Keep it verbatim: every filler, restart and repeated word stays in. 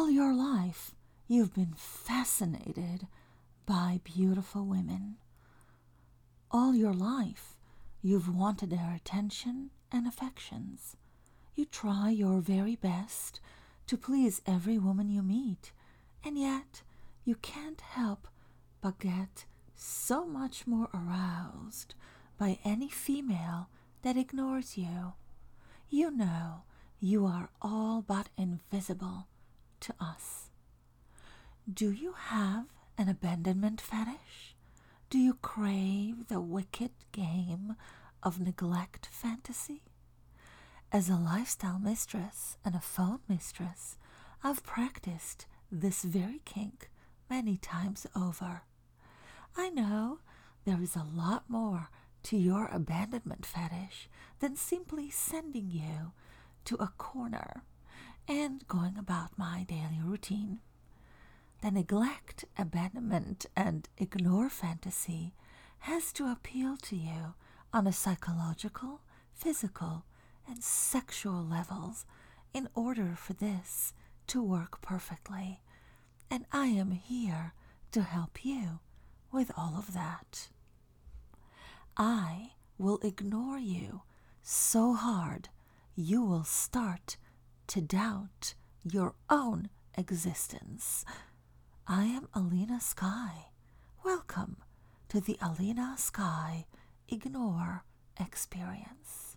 All your life, you've been fascinated by beautiful women. All your life, you've wanted their attention and affections. You try your very best to please every woman you meet, and yet you can't help but get so much more aroused by any female that ignores you. You know you are all but invisible to us. Do you have an abandonment fetish? Do you crave the wicked game of neglect fantasy? As a lifestyle mistress and a phone mistress, I've practiced this very kink many times over. I know there is a lot more to your abandonment fetish than simply sending you to a corner and going about my daily routine. The neglect, abandonment, and ignore fantasy has to appeal to you on a psychological, physical, and sexual levels in order for this to work perfectly, and I am here to help you with all of that. I will ignore you so hard you will start to doubt your own existence. I am Alina Sky. Welcome to the Alina Sky Ignore Experience.